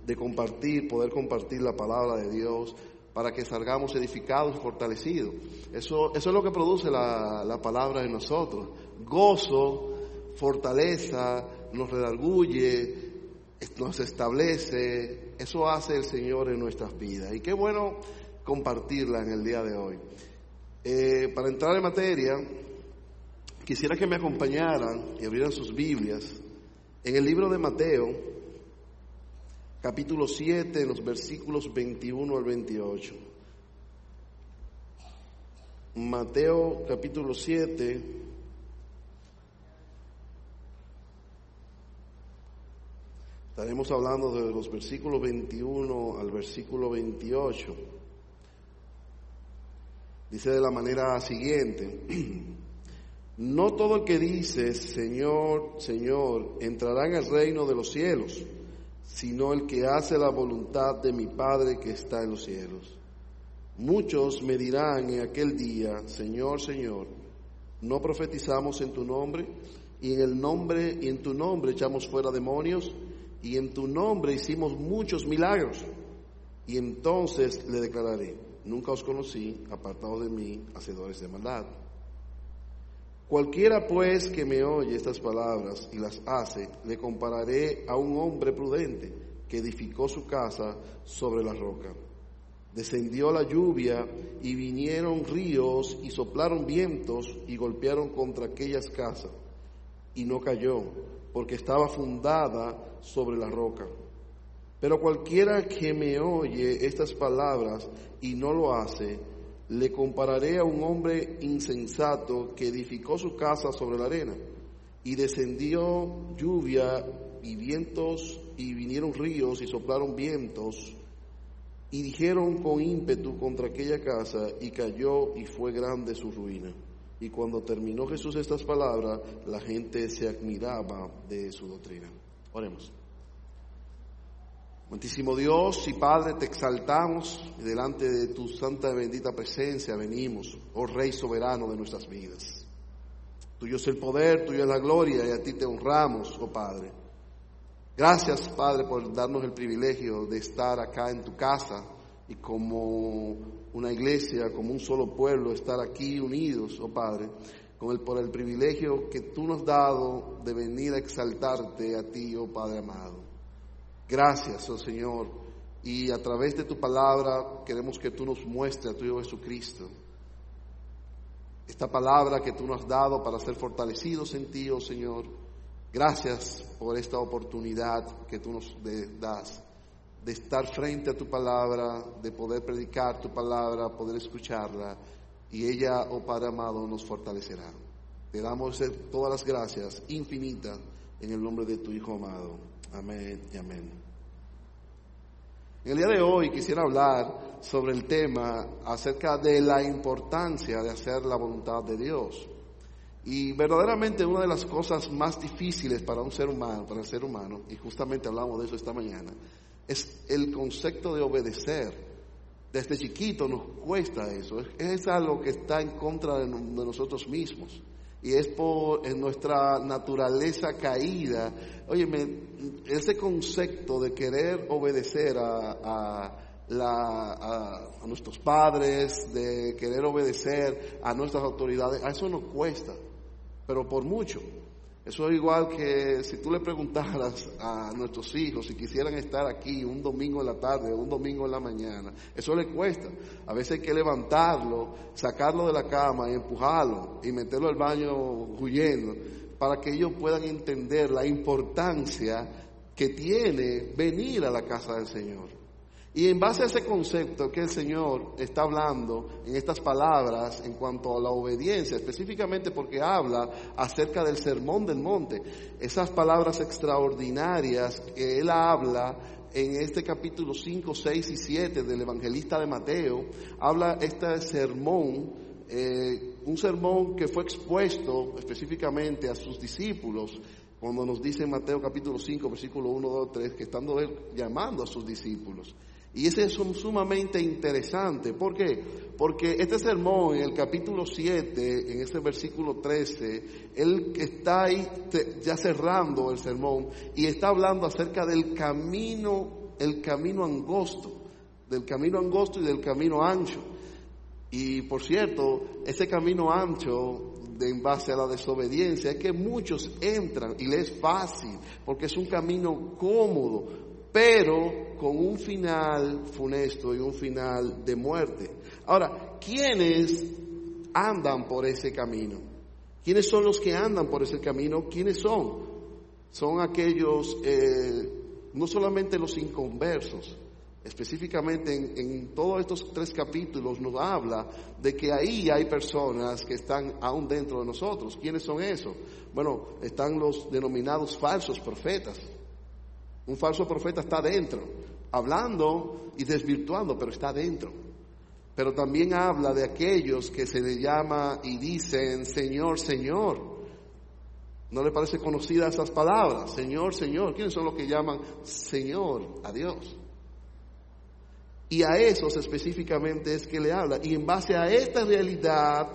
de compartir, poder compartir la palabra de Dios para que salgamos edificados y fortalecidos. Eso es lo que produce la palabra en nosotros. Gozo, fortaleza, nos redarguye, nos establece. Eso hace el Señor en nuestras vidas. Y qué bueno compartirla en el día de hoy. Para entrar en materia, quisiera que me acompañaran y abrieran sus Biblias en el libro de Mateo, capítulo 7, en los versículos 21 al 28. Mateo, capítulo 7, estaremos hablando de los versículos 21 al versículo 28. Dice de la manera siguiente: no todo el que dice Señor, Señor, entrará en el reino de los cielos, sino el que hace la voluntad de mi Padre que está en los cielos. Muchos me dirán en aquel día: Señor, Señor, ¿no profetizamos en tu nombre? Y en tu nombre echamos fuera demonios, y en tu nombre hicimos muchos milagros. Y entonces le declararé: nunca os conocí, apartados de mí, hacedores de maldad. Cualquiera pues que me oye estas palabras y las hace, le compararé a un hombre prudente que edificó su casa sobre la roca. Descendió la lluvia y vinieron ríos y soplaron vientos y golpearon contra aquellas casas, y no cayó, porque estaba fundada sobre la roca. Pero cualquiera que me oye estas palabras y no lo hace, le compararé a un hombre insensato que edificó su casa sobre la arena. Y descendió lluvia y vientos, y vinieron ríos y soplaron vientos, y dijeron con ímpetu contra aquella casa, y cayó, y fue grande su ruina. Y cuando terminó Jesús estas palabras, la gente se admiraba de su doctrina. Oremos. Amantísimo Dios y Padre, te exaltamos y delante de tu santa y bendita presencia venimos, oh Rey soberano de nuestras vidas. Tuyo es el poder, tuyo es la gloria, y a ti te honramos, oh Padre. Gracias, Padre, por darnos el privilegio de estar acá en tu casa y como una iglesia, como un solo pueblo, estar aquí unidos, oh Padre, por el privilegio que tú nos has dado de venir a exaltarte a ti, oh Padre amado. Gracias, oh Señor, y a través de tu palabra queremos que tú nos muestres a tu Hijo Jesucristo. Esta palabra que tú nos has dado para ser fortalecidos en ti, oh Señor. Gracias por esta oportunidad que tú nos das de estar frente a tu palabra, de poder predicar tu palabra, poder escucharla, y ella, oh Padre amado, nos fortalecerá. Te damos todas las gracias infinitas en el nombre de tu Hijo amado. Amén y amén. En el día de hoy quisiera hablar sobre el tema acerca de la importancia de hacer la voluntad de Dios. Y verdaderamente una de las cosas más difíciles para un ser humano, y justamente hablamos de eso esta mañana, es el concepto de obedecer. Desde chiquito nos cuesta eso, es algo que está en contra de nosotros mismos. Y es por nuestra naturaleza caída. Óyeme, ese concepto de querer obedecer a nuestros padres, de querer obedecer a nuestras autoridades, a eso nos cuesta, pero por mucho. Eso es igual que si tú le preguntaras a nuestros hijos si quisieran estar aquí un domingo en la tarde o un domingo en la mañana, eso les cuesta. A veces hay que levantarlo, sacarlo de la cama y empujarlo y meterlo al baño huyendo para que ellos puedan entender la importancia que tiene venir a la casa del Señor. Y en base a ese concepto que el Señor está hablando en estas palabras en cuanto a la obediencia, específicamente porque habla acerca del Sermón del Monte, esas palabras extraordinarias que Él habla en este capítulo 5, 6 y 7 del evangelista de Mateo, habla este sermón, un sermón que fue expuesto específicamente a sus discípulos, cuando nos dice en Mateo capítulo 5, versículo 1, 2, 3, que estando Él llamando a sus discípulos. Y ese es sumamente interesante. ¿Por qué? Porque este sermón en el capítulo 7, en ese versículo 13, él está ahí ya cerrando el sermón y está hablando acerca del camino el camino angosto, del camino angosto y del camino ancho. Y por cierto, ese camino ancho, en base a la desobediencia, es que muchos entran y les es fácil, porque es un camino cómodo, pero con un final funesto y un final de muerte. Ahora, ¿quiénes andan por ese camino? ¿Quiénes son los que andan por ese camino? ¿Quiénes son? Son aquellos, no solamente los inconversos. Específicamente en todos estos 3 capítulos nos habla de que ahí hay personas que están aún dentro de nosotros. ¿Quiénes son esos? Bueno, están los denominados falsos profetas. Un falso profeta está dentro, hablando y desvirtuando, pero está dentro. Pero también habla de aquellos que se le llama y dicen Señor, Señor. ¿No le parece conocida esas palabras? Señor, Señor. ¿Quiénes son los que llaman Señor a Dios? Y a esos específicamente es que le habla. Y en base a esta realidad,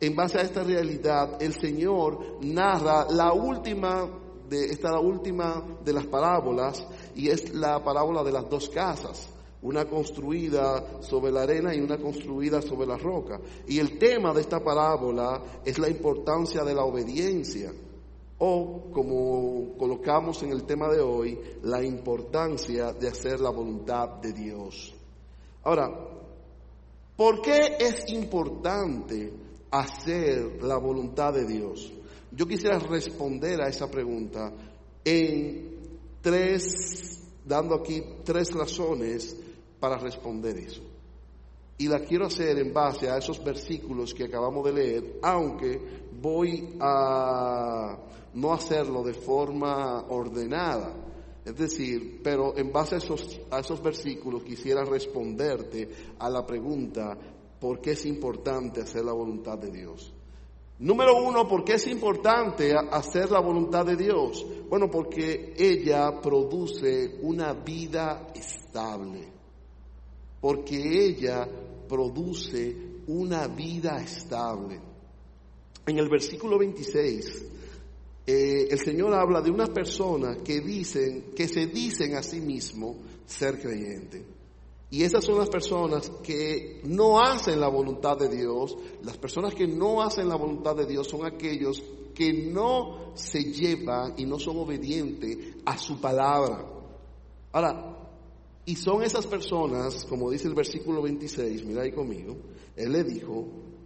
el Señor narra la última de las parábolas, y es la parábola de las 2 casas. Una construida sobre la arena y una construida sobre la roca. Y el tema de esta parábola es la importancia de la obediencia. O, como colocamos en el tema de hoy, la importancia de hacer la voluntad de Dios. Ahora, ¿por qué es importante hacer la voluntad de Dios? Yo quisiera responder a esa pregunta dando aquí 3 razones para responder eso. Y la quiero hacer en base a esos versículos que acabamos de leer, aunque voy a no hacerlo de forma ordenada. Es decir, pero en base a esos versículos quisiera responderte a la pregunta, ¿por qué es importante hacer la voluntad de Dios? Número 1, ¿por qué es importante hacer la voluntad de Dios? Bueno, porque ella produce una vida estable. Porque ella produce una vida estable. En el versículo 26, el Señor habla de unas personas que se dicen a sí mismos ser creyentes. Y esas son las personas que no hacen la voluntad de Dios. Las personas que no hacen la voluntad de Dios son aquellos que no se llevan y no son obedientes a su palabra. Ahora, y son esas personas, como dice el versículo 26, mira ahí conmigo, Él le dijo,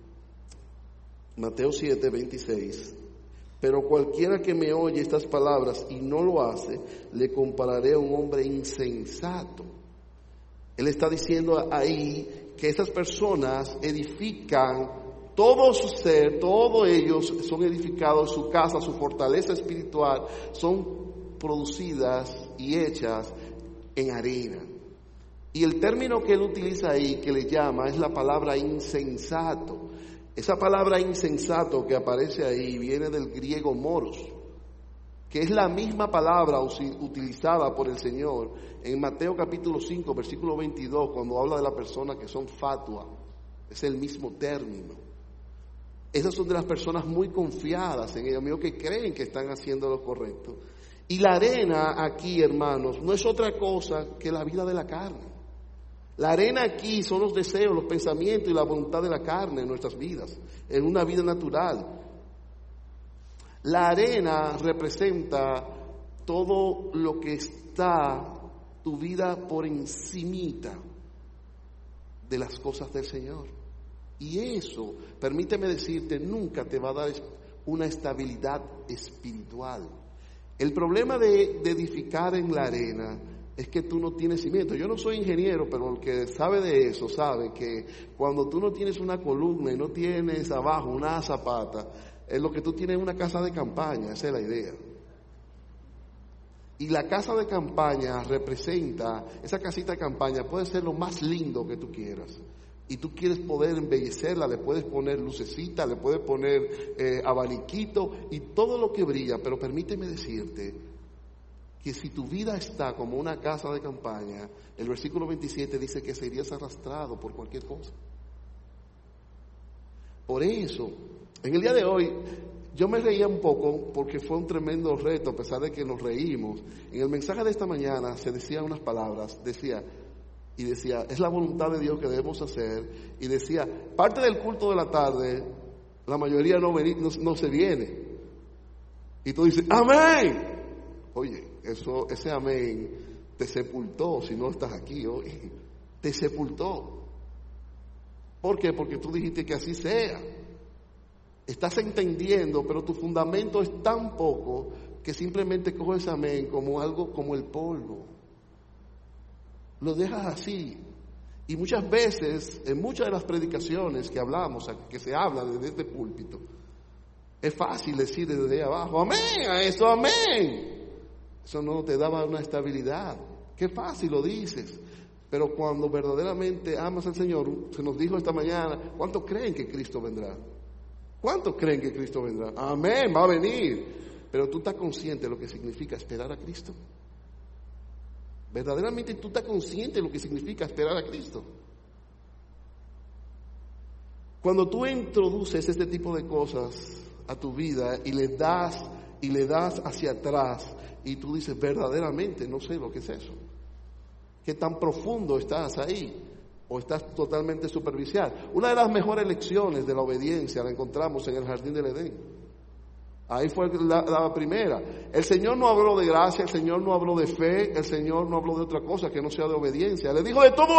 Mateo 7, 26, pero cualquiera que me oye estas palabras y no lo hace, le compararé a un hombre insensato. Él está diciendo ahí que esas personas edifican todo su ser, todos ellos son edificados, su casa, su fortaleza espiritual, son producidas y hechas en arena. Y el término que él utiliza ahí, que le llama, es la palabra insensato. Esa palabra insensato que aparece ahí viene del griego moros, que es la misma palabra utilizada por el Señor en Mateo capítulo 5, versículo 22, cuando habla de las personas que son fatua. Es el mismo término. Esas son de las personas muy confiadas en ellos mismos, que creen que están haciendo lo correcto. Y la arena aquí, hermanos, no es otra cosa que la vida de la carne. La arena aquí son los deseos, los pensamientos y la voluntad de la carne en nuestras vidas, en una vida natural. La arena representa todo lo que está tu vida por encimita de las cosas del Señor. Y eso, permíteme decirte, nunca te va a dar una estabilidad espiritual. El problema de edificar en la arena es que tú no tienes cimiento. Yo no soy ingeniero, pero el que sabe de eso sabe que cuando tú no tienes una columna y no tienes abajo una zapata, es lo que tú tienes una casa de campaña, esa es la idea. Y la casa de campaña representa, esa casita de campaña puede ser lo más lindo que tú quieras. Y tú quieres poder embellecerla, le puedes poner lucecita, le puedes poner abaniquito y todo lo que brilla. Pero permíteme decirte que si tu vida está como una casa de campaña, el versículo 27 dice que serías arrastrado por cualquier cosa. Por eso, en el día de hoy, Yo me reía un poco porque fue un tremendo reto, a pesar de que nos reímos. En el mensaje de esta mañana se decían unas palabras, decía, es la voluntad de Dios que debemos hacer, y decía, parte del culto de la tarde, la mayoría no se viene. Y tú dices, ¡amén! Oye, ese amén te sepultó si no estás aquí hoy. Te sepultó. ¿Por qué? Porque tú dijiste que así sea. Estás entendiendo, pero tu fundamento es tan poco que simplemente coges amén como algo, como el polvo. Lo dejas así. Y muchas veces, en muchas de las predicaciones que hablamos, que se habla desde este púlpito, es fácil decir desde ahí abajo, amén, a eso, amén. Eso no te daba una estabilidad. Qué fácil lo dices. Pero cuando verdaderamente amas al Señor, se nos dijo esta mañana, ¿cuántos creen que Cristo vendrá? ¿Cuántos creen que Cristo vendrá? Amén, va a venir. Pero tú estás consciente de lo que significa esperar a Cristo. Verdaderamente tú estás consciente de lo que significa esperar a Cristo. Cuando tú introduces este tipo de cosas a tu vida y le das hacia atrás y tú dices, verdaderamente no sé lo que es eso. ¿Qué tan profundo estás ahí? ¿O estás totalmente superficial? Una de las mejores lecciones de la obediencia la encontramos en el jardín del Edén. Ahí fue la primera. El Señor no habló de gracia, el Señor no habló de fe, el Señor no habló de otra cosa que no sea de obediencia. Le dijo, de todo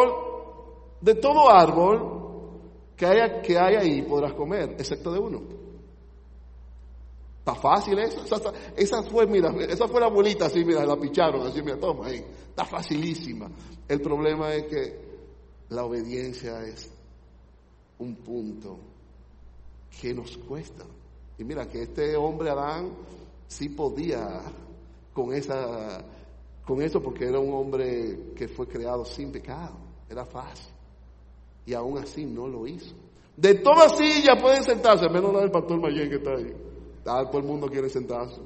árbol que hay ahí podrás comer, excepto de uno. ¿Está fácil eso? Esa fue la abuelita así, mira, la picharon así, mira, toma ahí. Está facilísima. El problema es que la obediencia es un punto que nos cuesta. Y mira que este hombre Adán sí podía con eso porque era un hombre que fue creado sin pecado. Era fácil. Y aún así no lo hizo. De todas sillas pueden sentarse, menos la del pastor Mayén que está ahí. Todo el mundo quiere sentarse.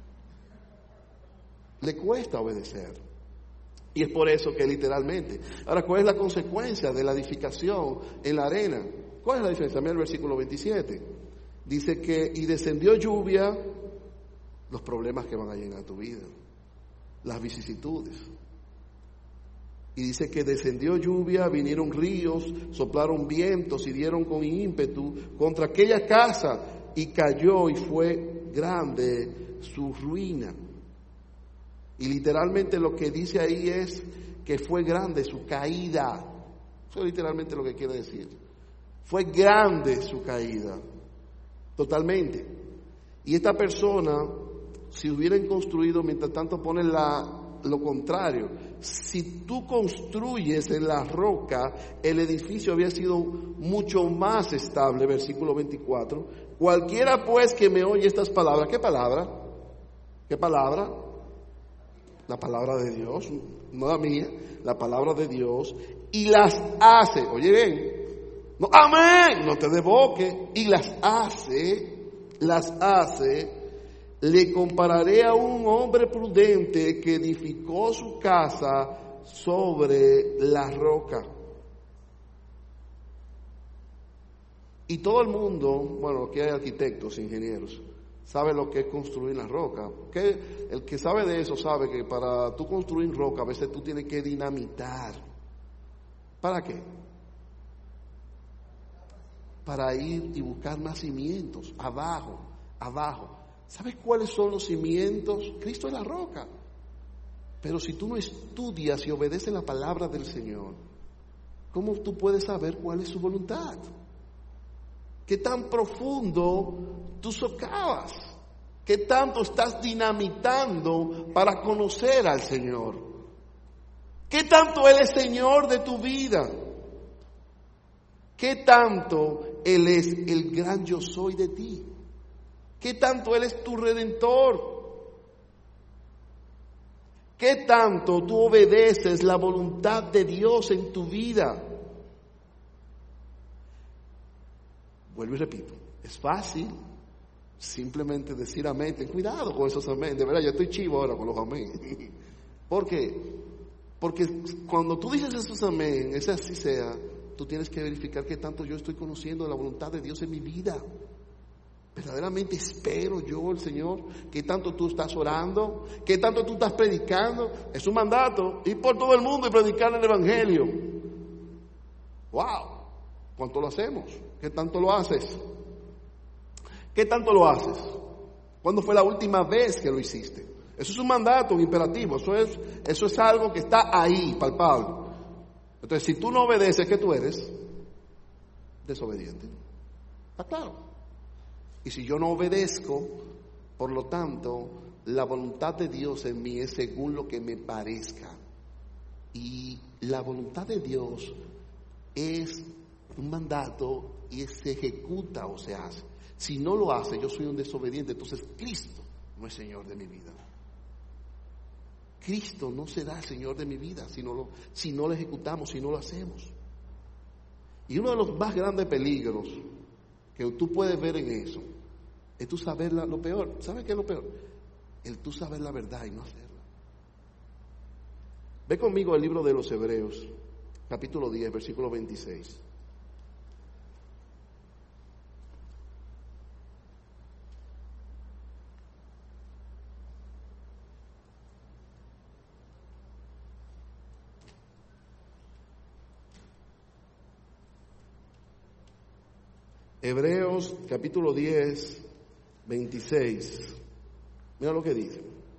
Le cuesta obedecer. Y es por eso que literalmente. Ahora, ¿cuál es la consecuencia de la edificación en la arena? ¿Cuál es la diferencia? Mira el versículo 27. Dice que, y descendió lluvia, los problemas que van a llegar a tu vida, las vicisitudes. Y dice que descendió lluvia, vinieron ríos, soplaron vientos y dieron con ímpetu contra aquella casa, y cayó y fue grande su ruina. Y literalmente lo que dice ahí es que fue grande su caída. Eso es literalmente lo que quiere decir. Fue grande su caída. Totalmente. Y esta persona, si hubieran construido, mientras tanto ponen lo contrario. Si tú construyes en la roca, el edificio había sido mucho más estable, versículo 24. Cualquiera pues que me oye estas palabras, ¿qué palabra? ¿Qué palabra? La palabra de Dios, no la mía, la palabra de Dios, y las hace, oye bien, no, amén, no te devoque, y las hace, le compararé a un hombre prudente que edificó su casa sobre la roca. Y todo el mundo, bueno, aquí hay arquitectos, ingenieros, sabe lo que es construir la roca. Porque el que sabe de eso sabe que para tú construir roca a veces tú tienes que dinamitar. ¿Para qué? Para ir y buscar más cimientos, abajo. ¿Sabes cuáles son los cimientos? Cristo es la roca. Pero si tú no estudias y obedeces la palabra del Señor, ¿cómo tú puedes saber cuál es su voluntad? ¿Qué tan profundo tú socavas? ¿Qué tanto estás dinamitando para conocer al Señor? ¿Qué tanto Él es Señor de tu vida? ¿Qué tanto Él es el gran yo soy de ti? ¿Qué tanto Él es tu Redentor? ¿Qué tanto tú obedeces la voluntad de Dios en tu vida? Vuelvo y repito, es fácil simplemente decir amén. Ten cuidado con esos amén. De verdad, yo estoy chivo ahora con los amén. ¿Por qué? Porque cuando tú dices esos amén, ese así sea, tú tienes que verificar qué tanto yo estoy conociendo la voluntad de Dios en mi vida. Verdaderamente espero yo el Señor. ¿Qué tanto tú estás orando? ¿Qué tanto tú estás predicando? Es un mandato, ir por todo el mundo y predicar el Evangelio. ¡Wow! ¿Cuánto lo hacemos? ¿Qué tanto lo haces? ¿Qué tanto lo haces? ¿Cuándo fue la última vez que lo hiciste? Eso es un mandato, un imperativo. Eso es algo que está ahí, palpable. Entonces, si tú no obedeces, ¿qué tú eres? Desobediente. ¿Está claro? Y si yo no obedezco, por lo tanto, la voluntad de Dios en mí es según lo que me parezca. Y la voluntad de Dios es un mandato y se ejecuta o se hace. Si no lo hace, yo soy un desobediente. Entonces Cristo no es Señor de mi vida. Cristo no será el Señor de mi vida si no lo ejecutamos, si no lo hacemos. Y uno de los más grandes peligros que tú puedes ver en eso es tú saber lo peor. ¿Sabes qué es lo peor? El tú saber la verdad y no hacerla. Ve conmigo el libro de los Hebreos, capítulo 10, versículo 26. Hebreos capítulo 10, 26. Mira lo que dice.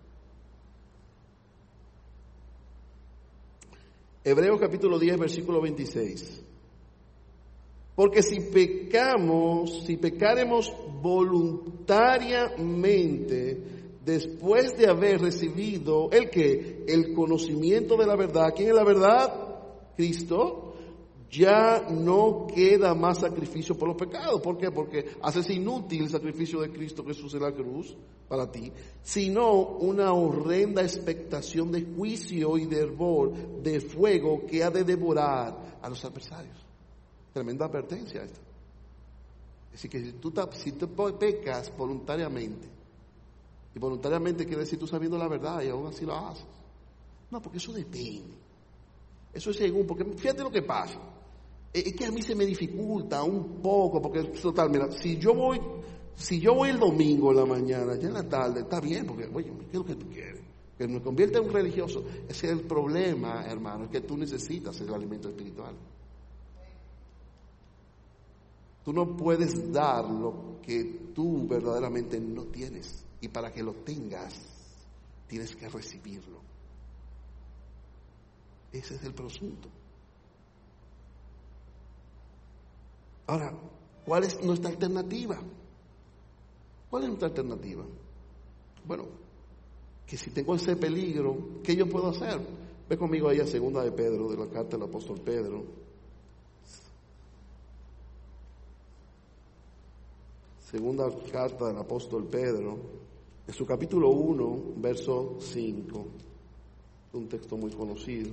Hebreos capítulo 10, versículo 26. Porque si pecaremos voluntariamente después de haber recibido el conocimiento de la verdad. ¿Quién es la verdad? Cristo. Ya no queda más sacrificio por los pecados. ¿Por qué? Porque haces inútil el sacrificio de Cristo Jesús en la cruz para ti, sino una horrenda expectación de juicio y de hervor, de fuego que ha de devorar a los adversarios. Tremenda advertencia esta. Es decir, que si tú pecas voluntariamente, y voluntariamente quiere decir tú sabiendo la verdad y aún así lo haces. No, porque eso depende. Eso es según, porque fíjate lo que pasa. Es que a mí se me dificulta un poco, porque total, mira, si yo voy el domingo en la mañana, ya en la tarde, está bien, porque, oye, ¿qué es lo que tú quieres? Que me convierta en un religioso. Ese es el problema, hermano, es que tú necesitas el alimento espiritual. Tú no puedes dar lo que tú verdaderamente no tienes, y para que lo tengas, tienes que recibirlo. Ese es el presunto. Ahora, ¿cuál es nuestra alternativa? ¿Cuál es nuestra alternativa? Bueno, que si tengo ese peligro, ¿qué yo puedo hacer? Ve conmigo ahí a segunda de Pedro, de la carta del apóstol Pedro. Segunda carta del apóstol Pedro, en su capítulo 1, verso 5. Un texto muy conocido.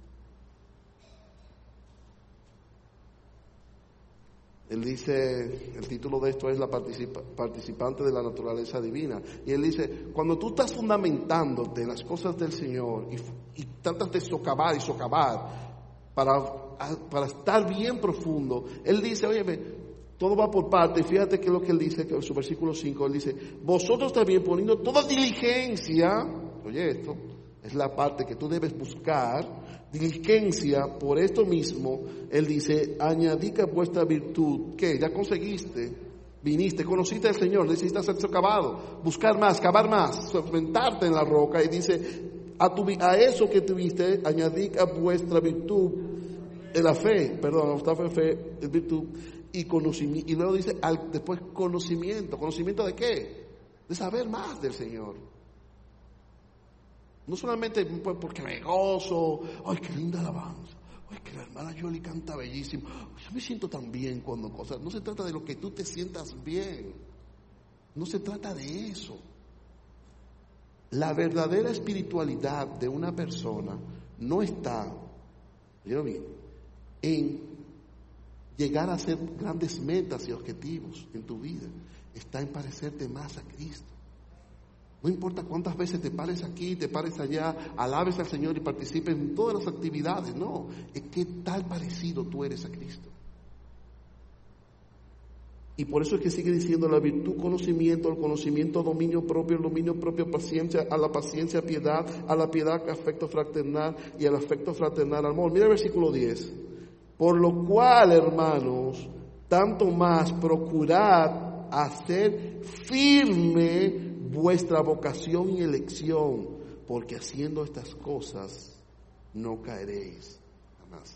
Él dice, el título de esto es la participante de la naturaleza divina. Y él dice, cuando tú estás fundamentándote en las cosas del Señor y tratas de socavar y socavar para estar bien profundo, él dice, oye, todo va por parte. Fíjate que es lo que él dice, que en su versículo 5, él dice, vosotros también poniendo toda diligencia, oye esto, es la parte que tú debes buscar, diligencia por esto mismo, él dice, añadid a vuestra virtud, ¿qué? Ya conseguiste, viniste, conociste al Señor, necesitas ser socavado, buscar más, cavar más, sentarte en la roca, y dice, a eso que tuviste, añadid a vuestra virtud, la fe, virtud y conocimiento, y luego dice, después conocimiento ¿de qué? De saber más del Señor. No solamente porque me gozo, ay, qué linda alabanza, ay, que la hermana Yoli canta bellísimo, yo me siento tan bien cuando cosas. No se trata de lo que tú te sientas bien, no se trata de eso. La verdadera espiritualidad de una persona no está, ¿oyeron bien?, en llegar a hacer grandes metas y objetivos en tu vida, está en parecerte más a Cristo. No importa cuántas veces te pares aquí, te pares allá, alabes al Señor y participes en todas las actividades. No, es que tal parecido tú eres a Cristo. Y por eso es que sigue diciendo la virtud, conocimiento, el conocimiento, dominio propio, el dominio propio, paciencia, a la paciencia, piedad, a la piedad, afecto fraternal, y al afecto fraternal, amor. Mira el versículo 10. Por lo cual, hermanos, tanto más procurad hacer firme vuestra vocación y elección, porque haciendo estas cosas no caeréis jamás.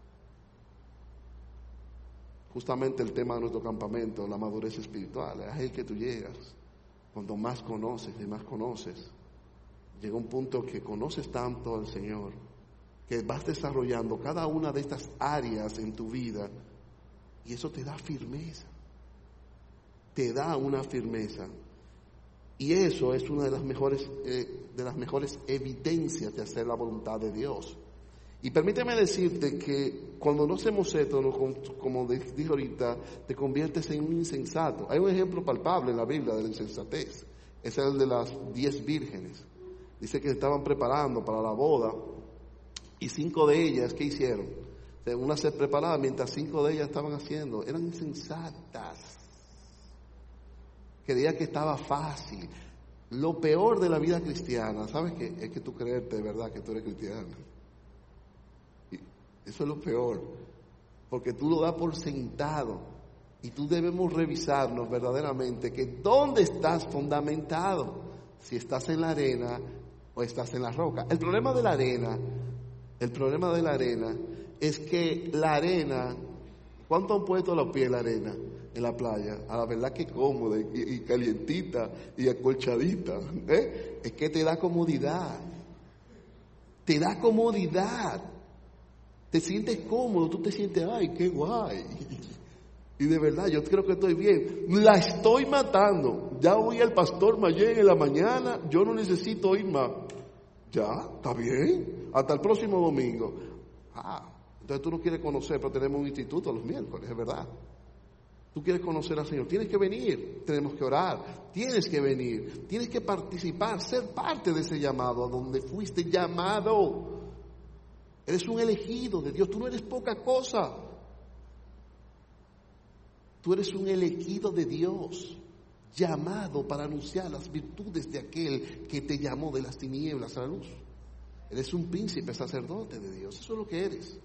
Justamente el tema de nuestro campamento, la madurez espiritual, es ahí que tú llegas. Cuando más conoces y más conoces, llega un punto que conoces tanto al Señor, que vas desarrollando cada una de estas áreas en tu vida, y eso te da firmeza. Te da una firmeza. Y eso es una de las mejores evidencias de hacer la voluntad de Dios. Y permíteme decirte que cuando no hacemos esto, como dije ahorita, te conviertes en un insensato. Hay un ejemplo palpable en la Biblia de la insensatez. Es el de las 10 vírgenes. Dice que se estaban preparando para la boda y 5 de ellas, ¿qué hicieron? Una se preparaba mientras 5 de ellas estaban haciendo. Eran insensatas. Creía que estaba fácil. Lo peor de la vida cristiana, ¿sabes qué? Es que tú creerte de verdad que tú eres cristiano. Eso es lo peor, porque tú lo das por sentado y tú debemos revisarnos verdaderamente que dónde estás fundamentado, si estás en la arena o estás en la roca. El problema de la arena es que la arena, ¿cuánto han puesto los pies en la arena en la playa? A la verdad que cómoda y calientita y acolchadita, es que te da comodidad, te sientes cómodo, tú te sientes, ay, qué guay. Y de verdad, yo creo que estoy bien. La estoy matando. Ya voy al pastor Mayen en la mañana, yo no necesito ir más. Ya, está bien. Hasta el próximo domingo. Entonces tú no quieres conocer, pero tenemos un instituto los miércoles, es verdad. Tú quieres conocer al Señor, tienes que venir, tenemos que orar, tienes que venir, tienes que participar, ser parte de ese llamado a donde fuiste llamado. Eres un elegido de Dios, tú no eres poca cosa. Tú eres un elegido de Dios, llamado para anunciar las virtudes de aquel que te llamó de las tinieblas a la luz. Eres un príncipe sacerdote de Dios, eso es lo que eres.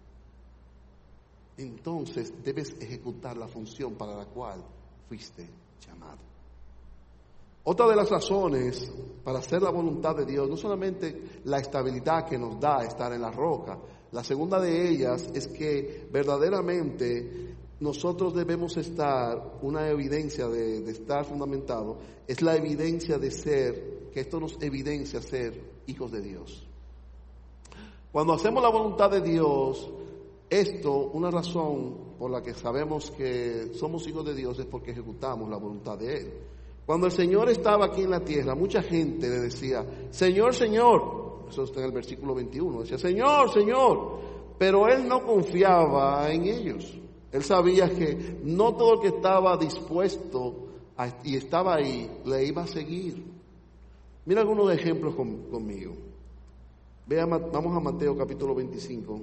Entonces debes ejecutar la función para la cual fuiste llamado. Otra de las razones para hacer la voluntad de Dios, no solamente la estabilidad que nos da estar en la roca, la segunda de ellas es que verdaderamente nosotros debemos estar, una evidencia de estar fundamentado, es la evidencia de ser, que esto nos evidencia ser hijos de Dios. Cuando hacemos la voluntad de Dios, una razón por la que sabemos que somos hijos de Dios es porque ejecutamos la voluntad de Él. Cuando el Señor estaba aquí en la tierra, mucha gente le decía, Señor, Señor, eso está en el versículo 21, decía, Señor, Señor, pero Él no confiaba en ellos. Él sabía que no todo el que estaba dispuesto y estaba ahí, le iba a seguir. Mira algunos ejemplos conmigo. Vamos a Mateo capítulo 25.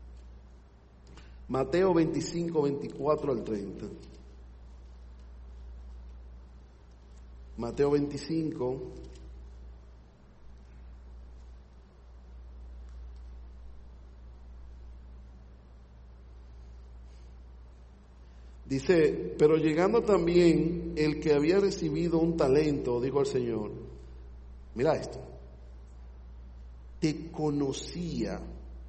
Mateo 25, 24 al 30. Mateo 25, dice, pero llegando también el que había recibido un talento, dijo al Señor, mira esto, te conocía,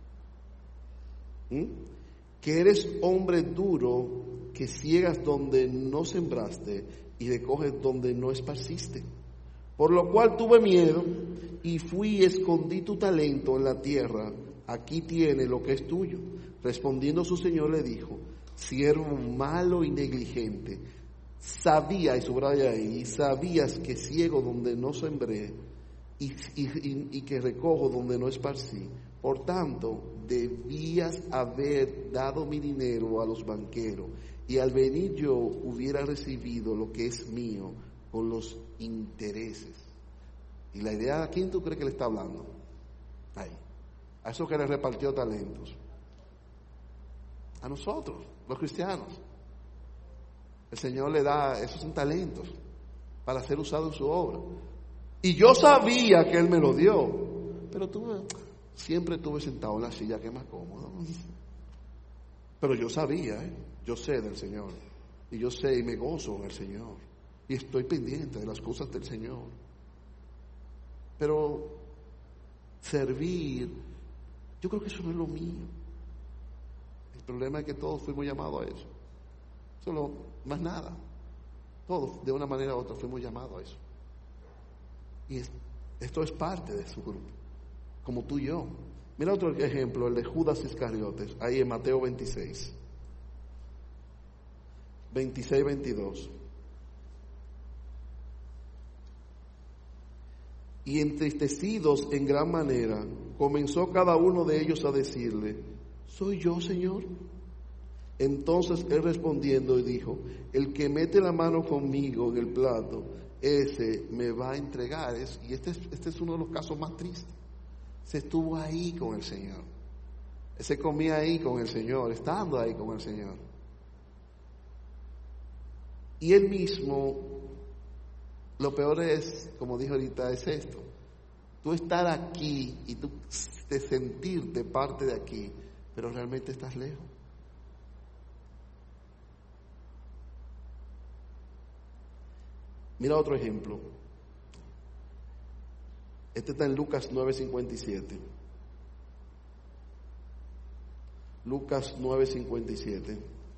que eres hombre duro, que ciegas donde no sembraste y recoges donde no esparciste. Por lo cual tuve miedo y fui y escondí tu talento en la tierra. Aquí tiene lo que es tuyo. Respondiendo su señor le dijo, siervo malo y negligente, sabía, y subraya ahí, y sabías que ciego donde no sembré y que recojo donde no esparcí. Por tanto, debías haber dado mi dinero a los banqueros, y al venir yo hubiera recibido lo que es mío con los intereses. Y la idea, ¿a quién tú crees que le está hablando? Ahí, a esos que le repartió talentos. A nosotros, los cristianos. El Señor le da, esos son talentos para ser usado en su obra. Y yo sabía que Él me lo dio, pero siempre estuve sentado en la silla que es más cómoda. Pero yo sabía, yo sé del Señor. Y yo sé y me gozo en el Señor. Y estoy pendiente de las cosas del Señor. Pero servir, yo creo que eso no es lo mío. El problema es que todos fuimos llamados a eso. Solo, más nada. Todos, de una manera u otra, fuimos llamados a eso. Y esto es parte de su grupo, como tú y yo. Mira otro ejemplo, el de Judas Iscariotes, ahí en Mateo 26. 26, 22. Y entristecidos en gran manera, comenzó cada uno de ellos a decirle: ¿soy yo, Señor? Entonces él respondiendo y dijo: el que mete la mano conmigo en el plato, ese me va a entregar. Y este es uno de los casos más tristes. Se estuvo ahí con el Señor. Se comía ahí con el Señor, estando ahí con el Señor. Y él mismo, lo peor es, como dije ahorita, es esto. Tú estar aquí y tú de sentirte parte de aquí, pero realmente estás lejos. Mira otro ejemplo. Este está en Lucas 9:57. Lucas 9:57.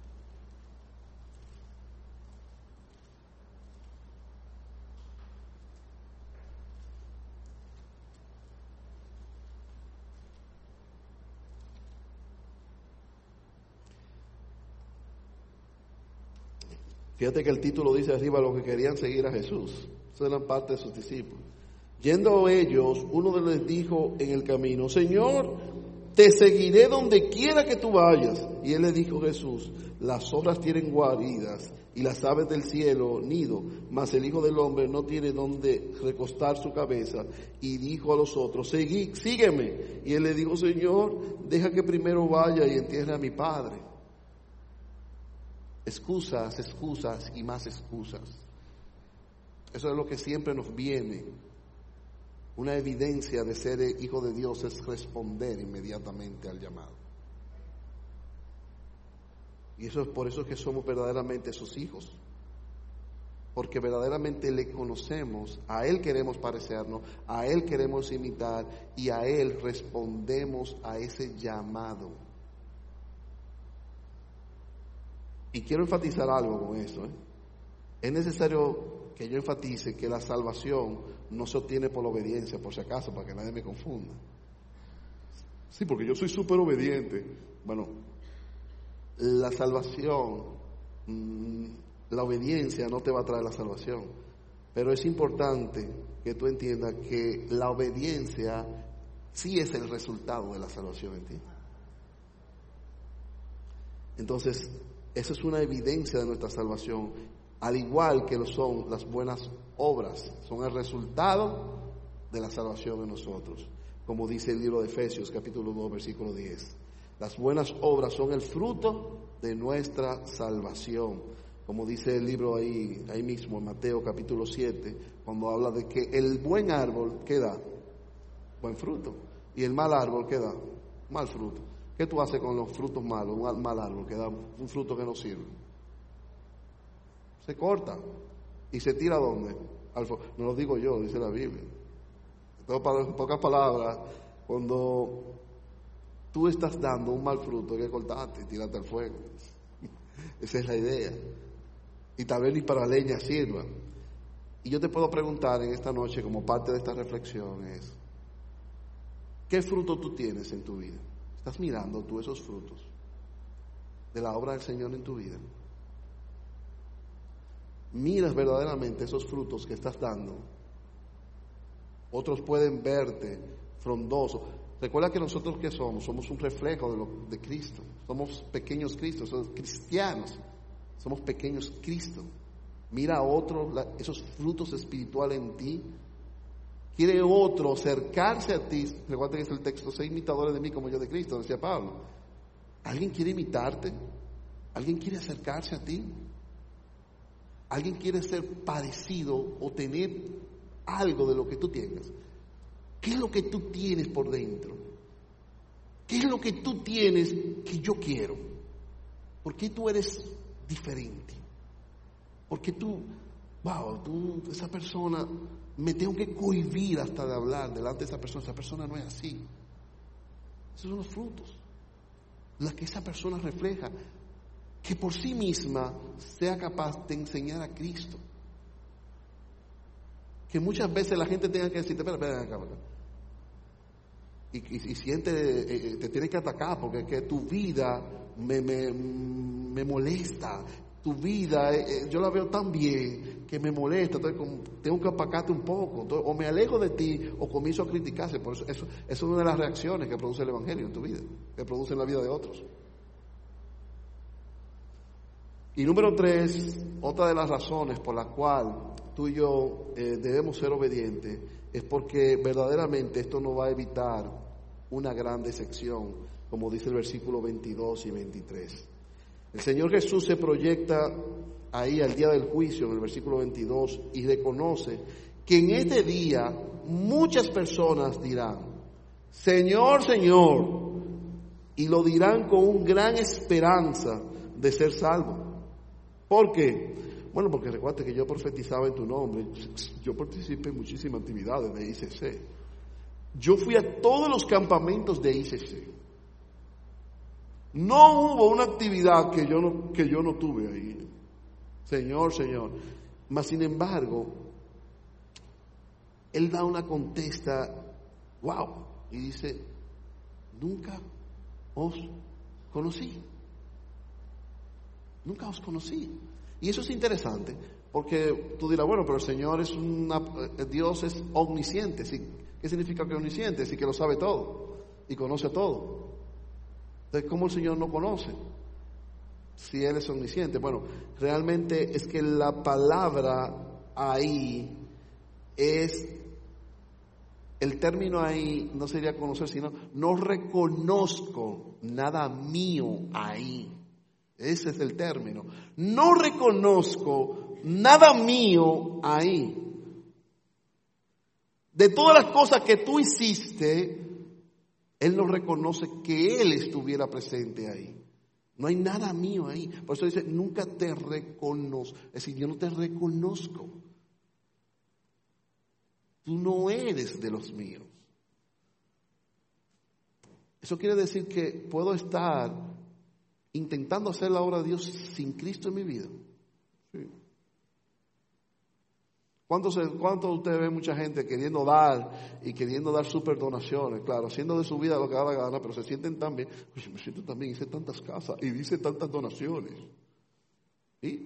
Fíjate que el título dice arriba: los que querían seguir a Jesús. Eso eran parte de sus discípulos. Yendo ellos, uno de ellos les dijo en el camino: Señor, te seguiré donde quiera que tú vayas. Y él le dijo: Jesús, las zorras tienen guaridas y las aves del cielo nido, mas el Hijo del Hombre no tiene donde recostar su cabeza. Y dijo a los otros: sígueme. Y él le dijo: Señor, deja que primero vaya y entierre a mi padre. Excusas, excusas y más excusas. Eso es lo que siempre nos viene. Una evidencia de ser hijo de Dios es responder inmediatamente al llamado. Y eso es por eso que somos verdaderamente sus hijos. Porque verdaderamente le conocemos, a Él queremos parecernos, a Él queremos imitar y a Él respondemos a ese llamado. Y quiero enfatizar algo con eso. Es necesario que yo enfatice que la salvación no se obtiene por la obediencia, por si acaso, para que nadie me confunda. Sí, porque yo soy súper obediente. Bueno, la salvación, la obediencia no te va a traer la salvación. Pero es importante que tú entiendas que la obediencia sí es el resultado de la salvación en ti. Entonces, esa es una evidencia de nuestra salvación, al igual que lo son las buenas obras, son el resultado de la salvación en nosotros, como dice el libro de Efesios capítulo 2 versículo 10. Las buenas obras son el fruto de nuestra salvación, como dice el libro ahí mismo en Mateo capítulo 7, cuando habla de que el buen árbol que da buen fruto y el mal árbol que da mal fruto. ¿Qué tú haces con los frutos malos? Un mal árbol que da un fruto que no sirve. Se corta y se tira ¿a dónde? No lo digo yo, dice la Biblia. En pocas palabras, cuando tú estás dando un mal fruto, hay que cortarte y tirarte al fuego. Esa es la idea. Y tal vez ni para leña sirva. Y yo te puedo preguntar en esta noche, como parte de esta reflexión, es: ¿qué fruto tú tienes en tu vida? ¿Estás mirando tú esos frutos de la obra del Señor en tu vida? ¿Miras verdaderamente esos frutos que estás dando? Otros pueden verte frondoso. Recuerda que nosotros ¿qué somos? Somos un reflejo de Cristo. Somos pequeños Cristos, somos cristianos. Somos pequeños Cristo. Mira a otro esos frutos espirituales en ti. Quiere otro acercarse a ti. Recuerda que es el texto: sé imitadores de mí como yo de Cristo, decía Pablo. ¿Alguien quiere imitarte? ¿Alguien quiere acercarse a ti? alguien quiere ser parecido o tener algo de lo que tú tengas, ¿qué es lo que tú tienes por dentro? ¿Qué es lo que tú tienes que yo quiero? ¿Por qué tú eres diferente? ¿Por qué esa persona, me tengo que cohibir hasta de hablar delante de esa persona no es así? Esos son los frutos, las que esa persona refleja, que por sí misma sea capaz de enseñar a Cristo. Que muchas veces la gente tenga que decirte, espera acá. Y siente, te tiene que atacar porque es que tu vida me molesta. Tu vida, yo la veo tan bien que me molesta, entonces tengo que apacarte un poco. Entonces, o me alejo de ti o comienzo a criticarse. Por eso es una de las reacciones que produce el Evangelio en tu vida, que produce en la vida de otros. Y número 3, otra de las razones por la cual tú y yo debemos ser obedientes es porque verdaderamente esto no va a evitar una gran decepción, como dice el versículo 22 y 23. El Señor Jesús se proyecta ahí al día del juicio, en el versículo 22, y reconoce que en este día muchas personas dirán, Señor, Señor, y lo dirán con una gran esperanza de ser salvos. ¿Por qué? Bueno, porque recuerda que yo profetizaba en tu nombre, yo participé en muchísimas actividades de ICC, yo fui a todos los campamentos de ICC, no hubo una actividad que yo no tuve ahí, Señor, mas sin embargo, Él da una contesta, wow, y dice, nunca os conocí. Nunca os conocí. Y eso es interesante, porque tú dirás, bueno, pero el Señor Dios es omnisciente. ¿Sí? ¿Qué significa que es omnisciente? Sí, que lo sabe todo y conoce todo. Entonces, ¿cómo el Señor no conoce? Si Él es omnisciente. Bueno, realmente es que la palabra ahí es, el término ahí no sería conocer, sino no reconozco nada mío ahí. Ese es el término. No reconozco nada mío ahí. De todas las cosas que tú hiciste, Él no reconoce que Él estuviera presente ahí. No hay nada mío ahí. Por eso dice, nunca te reconozco. Es decir, yo no te reconozco. Tú no eres de los míos. Eso quiere decir que puedo estar intentando hacer la obra de Dios sin Cristo en mi vida. Sí. ¿Cuánto de ustedes ven mucha gente queriendo dar super donaciones? Claro, haciendo de su vida lo que da la gana, pero se sienten tan bien. Oye, me siento tan bien, hice tantas casas y hice tantas donaciones. ¿Y?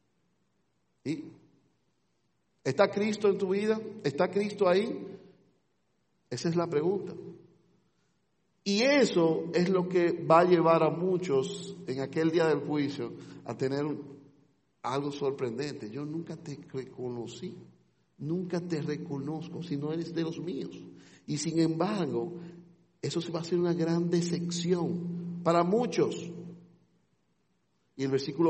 ¿Está Cristo en tu vida? ¿Está Cristo ahí? Esa es la pregunta. Y eso es lo que va a llevar a muchos en aquel día del juicio a tener algo sorprendente. Yo nunca te reconocí, nunca te reconozco si no eres de los míos. Y sin embargo, eso va a ser una gran decepción para muchos. Y el versículo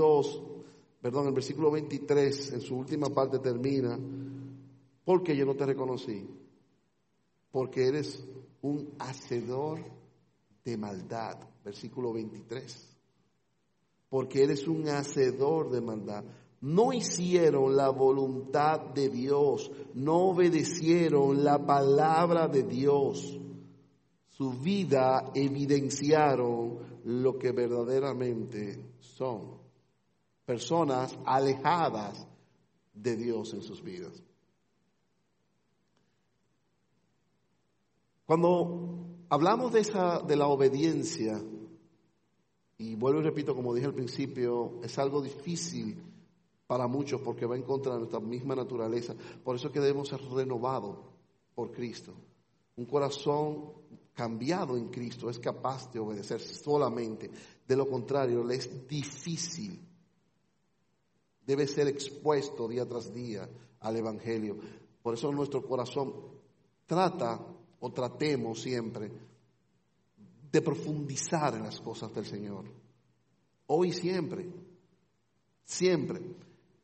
23, en su última parte termina, ¿por qué yo no te reconocí? Porque eres un hacedor de maldad. Versículo 23. Porque eres un hacedor de maldad. No hicieron la voluntad de Dios, no obedecieron la palabra de Dios. Su vida evidenciaron lo que verdaderamente son. Personas alejadas de Dios en sus vidas. Cuando hablamos de la obediencia, y vuelvo y repito, como dije al principio, es algo difícil para muchos porque va en contra de nuestra misma naturaleza. Por eso es que debemos ser renovados por Cristo. Un corazón cambiado en Cristo es capaz de obedecer solamente. De lo contrario, le es difícil. Debe ser expuesto día tras día al Evangelio. Por eso nuestro corazón tratemos siempre de profundizar en las cosas del Señor. Hoy siempre.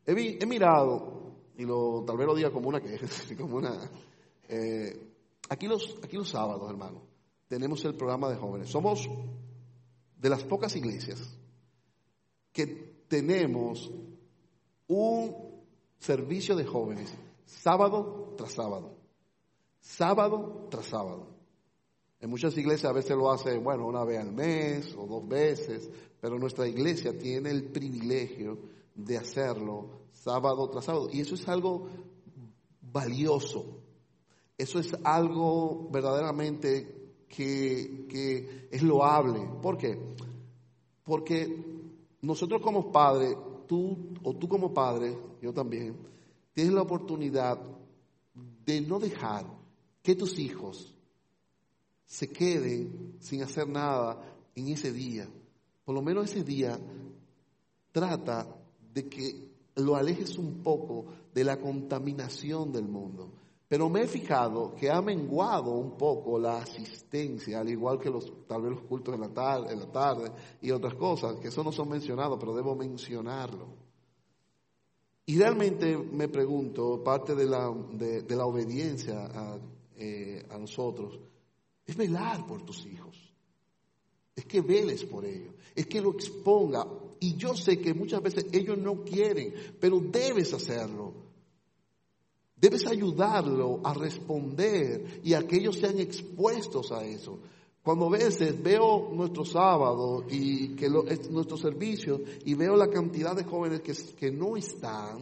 He mirado, y tal vez lo diga como una queja, como una... aquí los sábados, hermano, tenemos el programa de jóvenes. Somos de las pocas iglesias que tenemos un servicio de jóvenes sábado tras sábado. Sábado tras sábado. En muchas iglesias a veces lo hacen, una vez al mes o 2 veces, pero nuestra iglesia tiene el privilegio de hacerlo sábado tras sábado. Y eso es algo valioso. Eso es algo verdaderamente que es loable. ¿Por qué? Porque nosotros como padres, tú como padre, yo también, tienes la oportunidad de no dejar que tus hijos se queden sin hacer nada en ese día. Por lo menos ese día trata de que lo alejes un poco de la contaminación del mundo. Pero me he fijado que ha menguado un poco la asistencia, al igual que tal vez los cultos en la tarde y otras cosas, que eso no son mencionados, pero debo mencionarlo. Y realmente me pregunto, parte de la obediencia a nosotros, es velar por tus hijos. Es que veles por ellos. Es que lo exponga. Y yo sé que muchas veces ellos no quieren, pero debes hacerlo. Debes ayudarlo a responder y a que ellos sean expuestos a eso. Cuando a veces veo nuestro sábado y nuestro servicio y veo la cantidad de jóvenes que no están,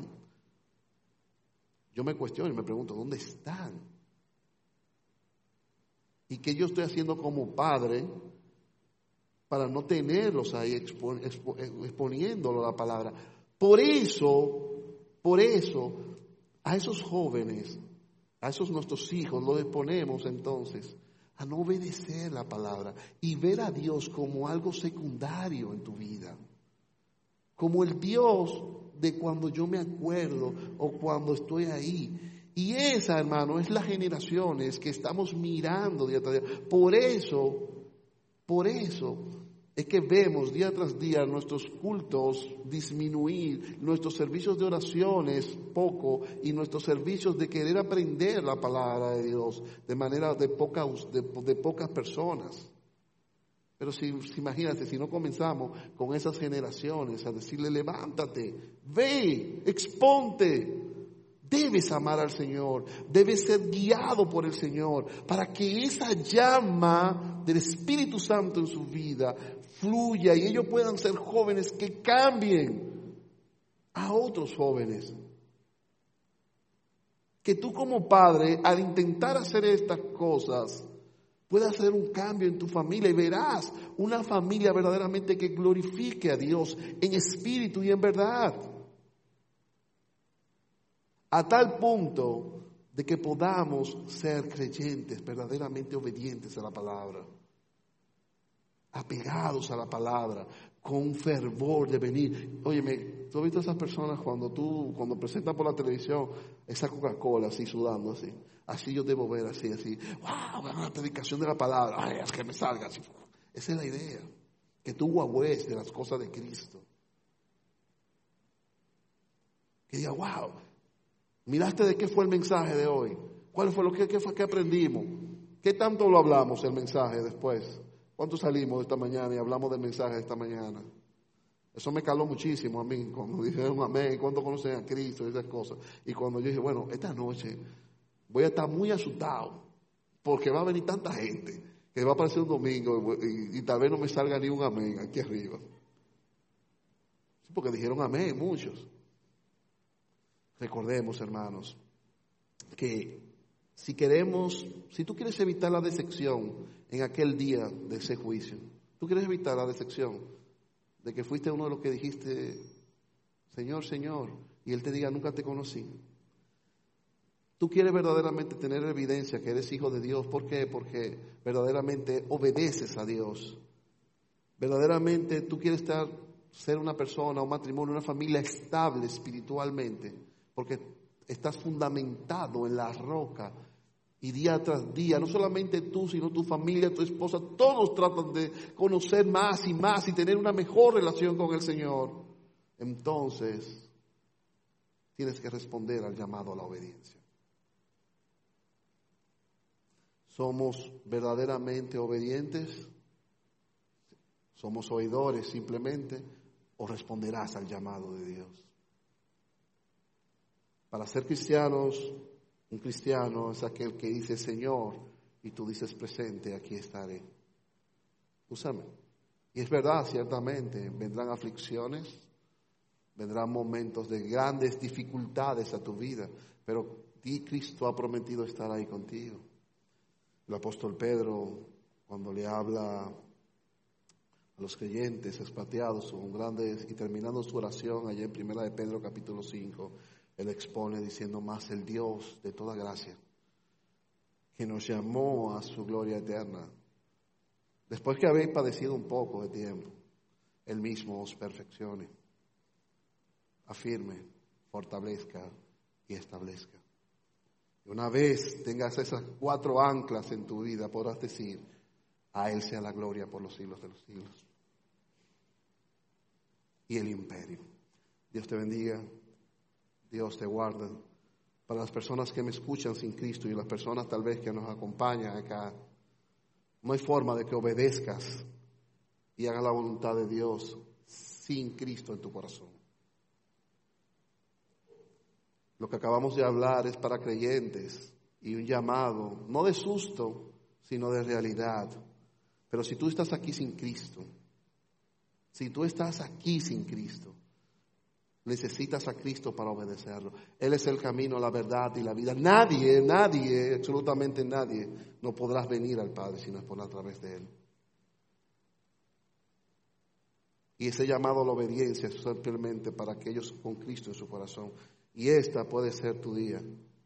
yo me cuestiono y me pregunto, ¿dónde están? Y qué yo estoy haciendo como padre para no tenerlos ahí exponiéndolo la palabra. Por eso, a esos jóvenes, a esos nuestros hijos, los exponemos entonces a no obedecer la palabra y ver a Dios como algo secundario en tu vida. Como el Dios de cuando yo me acuerdo o cuando estoy ahí. Y esa, hermano, es las generaciones que estamos mirando día tras día. Por eso es que vemos día tras día nuestros cultos disminuir, nuestros servicios de oraciones poco y nuestros servicios de querer aprender la palabra de Dios de manera de pocas personas. Pero imagínate, si no comenzamos con esas generaciones a decirle, levántate, ve, exponte. Debes amar al Señor, debes ser guiado por el Señor para que esa llama del Espíritu Santo en su vida fluya y ellos puedan ser jóvenes que cambien a otros jóvenes. Que tú como padre, al intentar hacer estas cosas, puedas hacer un cambio en tu familia y verás una familia verdaderamente que glorifique a Dios en espíritu y en verdad. A tal punto de que podamos ser creyentes, verdaderamente obedientes a la palabra, apegados a la palabra, con fervor de venir. Óyeme, ¿tú has visto a esas personas cuando presentan por la televisión esa Coca-Cola así sudando así? Así yo debo ver así. ¡Wow! La predicación de la palabra. ¡Ay, es que me salga así! Esa es la idea. Que tú guagües de las cosas de Cristo. Que diga, ¡wow! ¿Miraste de qué fue el mensaje de hoy? ¿Cuál fue qué fue que aprendimos? ¿Qué tanto lo hablamos el mensaje después? ¿Cuánto salimos esta mañana y hablamos del mensaje de esta mañana? Eso me caló muchísimo a mí, cuando dijeron amén, cuánto conocen a Cristo y esas cosas. Y cuando yo dije, bueno, esta noche voy a estar muy asustado, porque va a venir tanta gente, que va a aparecer un domingo y tal vez no me salga ni un amén aquí arriba. Sí, porque dijeron amén muchos. Recordemos, hermanos, que si tú quieres evitar la decepción en aquel día de ese juicio, tú quieres evitar la decepción de que fuiste uno de los que dijiste, Señor, Señor, y Él te diga, nunca te conocí. Tú quieres verdaderamente tener evidencia que eres hijo de Dios. ¿Por qué? Porque verdaderamente obedeces a Dios. Verdaderamente tú quieres ser una persona, un matrimonio, una familia estable espiritualmente. Porque estás fundamentado en la roca y día tras día, no solamente tú, sino tu familia, tu esposa, todos tratan de conocer más y tener una mejor relación con el Señor. Entonces, tienes que responder al llamado a la obediencia. ¿Somos verdaderamente obedientes? ¿Somos oidores simplemente? ¿O responderás al llamado de Dios? Para ser cristianos, un cristiano es aquel que dice Señor, y tú dices presente, aquí estaré. Úsame. Y es verdad, ciertamente, vendrán aflicciones, vendrán momentos de grandes dificultades a tu vida, pero Cristo ha prometido estar ahí contigo. El apóstol Pedro, cuando le habla a los creyentes expatriados, son grandes, y terminando su oración allá en 1 de Pedro capítulo 5, él expone diciendo: más el Dios de toda gracia, que nos llamó a su gloria eterna, después que habéis padecido un poco de tiempo, Él mismo os perfeccione, afirme, fortalezca y establezca. Y una vez tengas esas 4 anclas en tu vida, podrás decir: a Él sea la gloria por los siglos de los siglos. Y el imperio. Dios te bendiga, Dios te guarde. Para las personas que me escuchan sin Cristo y las personas tal vez que nos acompañan acá, no hay forma de que obedezcas y hagas la voluntad de Dios sin Cristo en tu corazón. Lo que acabamos de hablar es para creyentes y un llamado, no de susto, sino de realidad. Pero si tú estás aquí sin Cristo, si tú estás aquí sin Cristo, necesitas a Cristo para obedecerlo. Él es el camino, la verdad y la vida. Nadie, absolutamente nadie, no podrás venir al Padre si no es por a través de Él. Y ese llamado a la obediencia es simplemente para aquellos con Cristo en su corazón. Y esta puede ser tu día.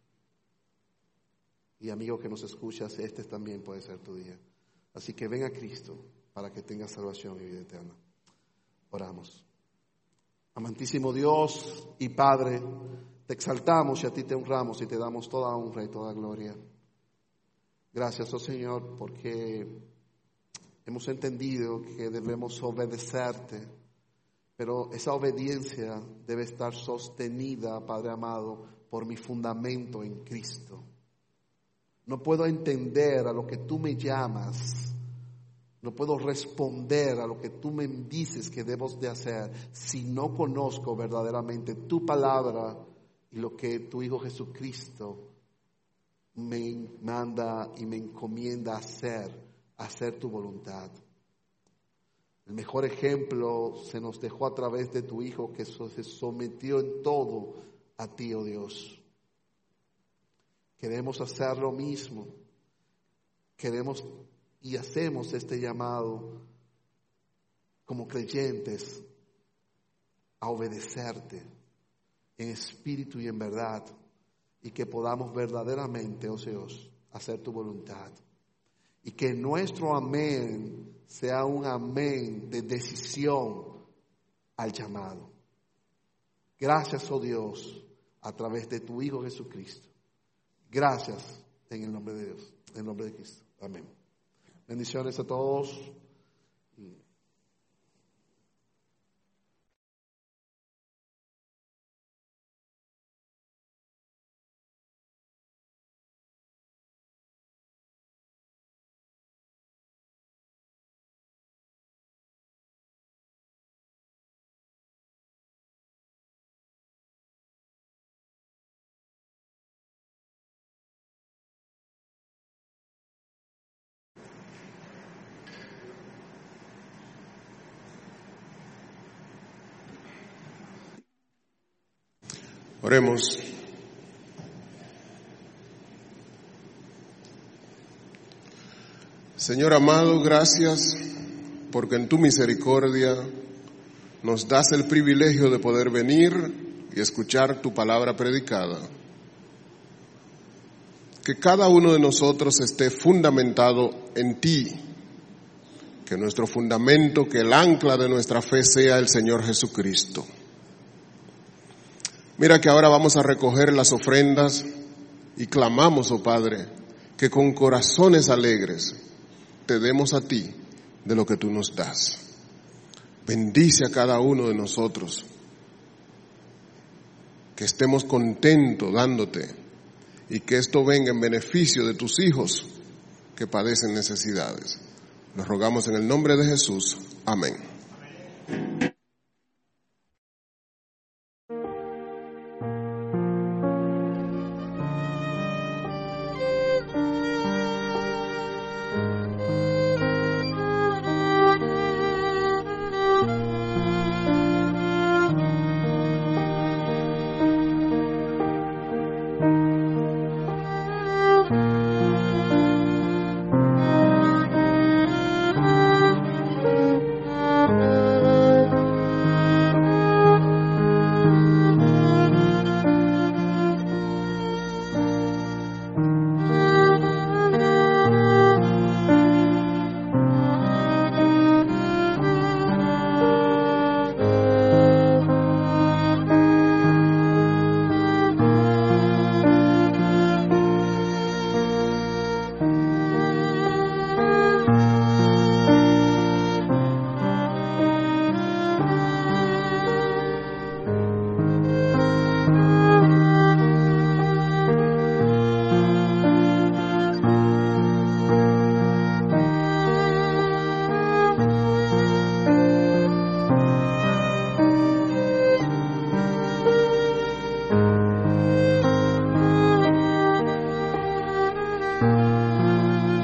Y amigo que nos escuchas, este también puede ser tu día. Así que ven a Cristo para que tengas salvación y vida eterna. Oramos. Amantísimo Dios y Padre, te exaltamos y a ti te honramos y te damos toda honra y toda gloria. Gracias, oh Señor, porque hemos entendido que debemos obedecerte, pero esa obediencia debe estar sostenida, Padre amado, por mi fundamento en Cristo. No puedo entender a lo que tú me llamas, no puedo responder a lo que tú me dices que debo de hacer si no conozco verdaderamente tu palabra y lo que tu Hijo Jesucristo me manda y me encomienda hacer tu voluntad. El mejor ejemplo se nos dejó a través de tu Hijo, que se sometió en todo a ti, oh Dios. Queremos hacer lo mismo. Queremos y hacemos este llamado como creyentes a obedecerte en espíritu y en verdad, y que podamos verdaderamente, oh Dios, hacer tu voluntad. Y que nuestro amén sea un amén de decisión al llamado. Gracias, oh Dios, a través de tu Hijo Jesucristo. Gracias en el nombre de Dios, en el nombre de Cristo. Amén. Bendiciones a todos. Oremos. Señor amado, gracias porque en tu misericordia nos das el privilegio de poder venir y escuchar tu palabra predicada. Que cada uno de nosotros esté fundamentado en ti, que nuestro fundamento, que el ancla de nuestra fe sea el Señor Jesucristo. Mira que ahora vamos a recoger las ofrendas y clamamos, oh Padre, que con corazones alegres te demos a ti de lo que tú nos das. Bendice a cada uno de nosotros. que estemos contentos dándote y que esto venga en beneficio de tus hijos que padecen necesidades. Lo rogamos en el nombre de Jesús. Amén.